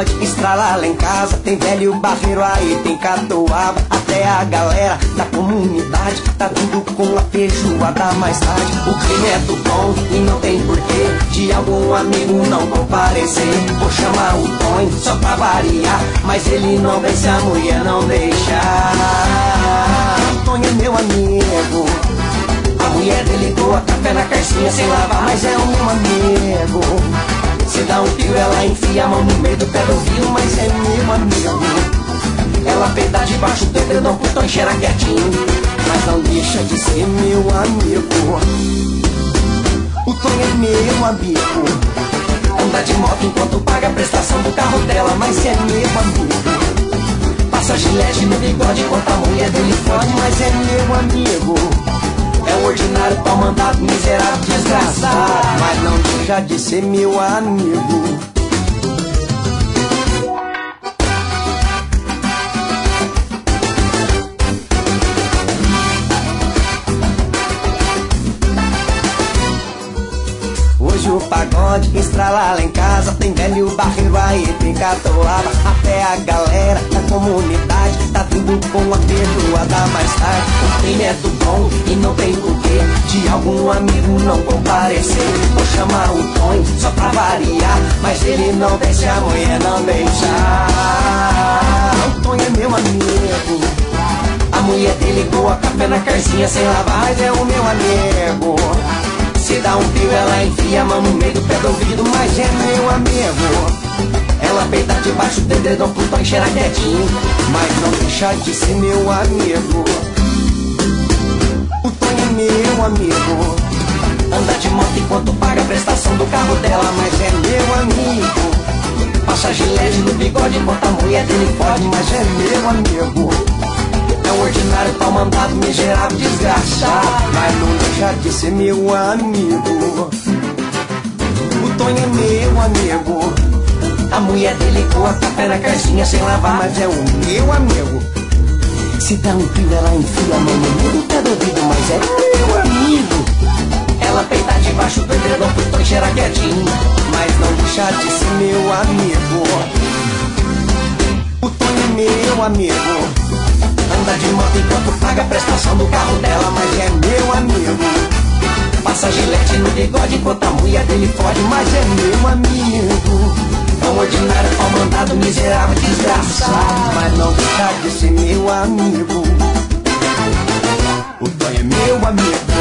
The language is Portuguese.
pagode, estrala lá em casa. Tem velho barreiro aí, tem catuaba. Até a galera da comunidade tá vindo com a feijoada mais tarde. O crime é do bom e não tem porquê de algum amigo não comparecer. Vou chamar o Tonho só pra variar, mas ele não vem se a mulher não deixar. O Tonho é meu amigo, a mulher dele doa café na caixinha sem lavar, mas é o meu amigo. Se dá um fio, ela enfia a mão no meio do pé do rio, mas é meu amigo. Ela peida debaixo do edredom pro Tonho cheirar quietinho, mas não deixa de ser meu amigo. O Tonho é meu amigo. Anda de moto enquanto paga a prestação do carro dela, mas é meu amigo. Passa gilete no bigode enquanto a mulher dele fode, mas é meu amigo. É o ordinário, pau mandado, miserável, desgraçado, mas não deixa de ser meu amigo. Hoje o pagode estrala lá em casa. Tem velho barreiro aí, tem catuaba. Até a galera da comunidade tá vindo com a feijoada mais tarde. O crime é do bom e não tem porquê de algum amigo não comparecer. Vou chamar o Tonho só pra variar, mas ele não deixa a mulher não deixar. O Tonho é meu amigo. A mulher dele coa café na caixinha sem lavar, mas é o meu amigo. Se dá um fio, ela enfia a mão no meio do pé do ouvido, mas é meu amigo. Ela peita debaixo do dedão pro Tonho cheirar quietinho, mas não deixa de ser meu amigo. O Tonho é meu amigo. Anda de moto enquanto paga a prestação do carro dela, mas é meu amigo. Passa gilete no bigode enquanto a mulher dele fode, mas é meu amigo. É um ordinário, pau mandado, miserável, desgraçado, mas não deixa de ser meu amigo. O Tonho é meu amigo. A mulher dele coa café na caixinha sem lavar, mas é o meu amigo. Se dá um fio, ela enfia a mão no meio do pé do ouvido, mas é meu amigo. Ela peita debaixo do edredom pro Tonho cheirar quietinho, mas não deixa de ser meu amigo. O Tonho é meu amigo. Anda de moto enquanto paga a prestação do carro dela, mas é meu amigo. Passa gilete no bigode enquanto a mulher dele fode, mas é meu amigo. É um ordinário, pau mandado, miserável, desgraçado, mas não deixa de ser meu amigo. O Tonho é meu amigo.